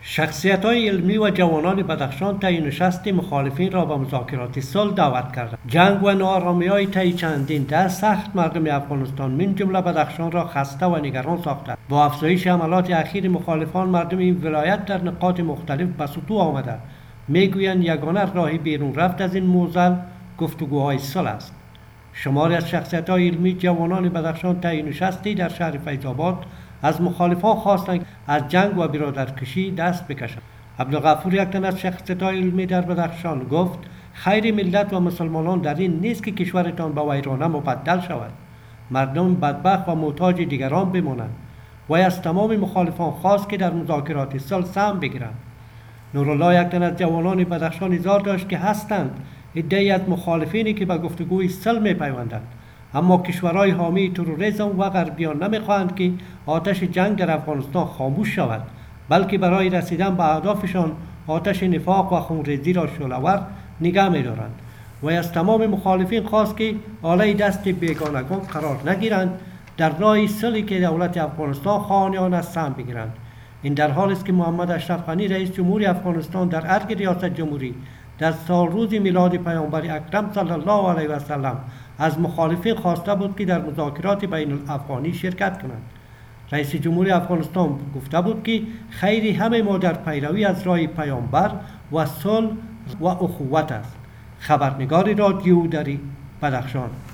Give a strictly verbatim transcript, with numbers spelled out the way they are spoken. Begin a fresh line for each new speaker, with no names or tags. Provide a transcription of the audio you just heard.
شخصیت‌های علمی و جوانان بدخشان طی نشست مخالفین را به مذاکرات صلح دعوت کردند. جنگ و ناآرامی‌های طی چندین دهه سخت مردم افغانستان من جمله بدخشان را خسته و نگران ساخته. با افزایش حملات اخیر مخالفان مردم این ولایت در نقاط مختلف به سطوح آمده. میگویند یگانه راه بیرون رفت از این معضل گفتگوهای صلح است. شماری از شخصیت‌های علمی جوانان بدخشان طی نشستی در شهر فیض‌آباد از مخالفان خواستند از جنگ و برادرکشی دست بکشند. عبدالغفور، یک تن از شخصیت‌های علمی در بدخشان، گفت خیر ملت و مسلمانان در این نیست که کشورتان به ویرانه مبدل شود، مردم بدبخت و محتاج دیگران بمانند. و از تمام مخالفان خواست که در مذاکرات صلح سهم بگیرند. نورالله، یک تن از جوانان بدخشان، اظهار داشت که هستند عده‌ای از مخالفینی که به گفتگوی صلح می‌پیوندند، اما کشورهای حامی تروریسم و غربیان نمی‌خواهند که آتش جنگ در افغانستان خاموش شود، بلکه برای رسیدن به اهدافشان آتش نفاق و خونریزی را شعله‌ور نگه می‌دارند. و از تمام مخالفین خواست که آله دست بیگانگان قرار نگیرند، در راه صلحی که دولت افغانستان خواهان است سهم بگیرند. این در حالی است که محمد اشرف غنی رئیس جمهوری افغانستان در ارگ ریاست جمهوری در سال روز میلاد پیامبر اکرم صلی الله علیه و سلم از مخالفین خواسته بود که در مذاکرات بین الافغانی شرکت کنند. رئیس جمهوری افغانستان گفته بود که خیر همه ما در پیروی از راه پیامبر و صلح و اخوت است. خبرنگار رادیو در بدخشان.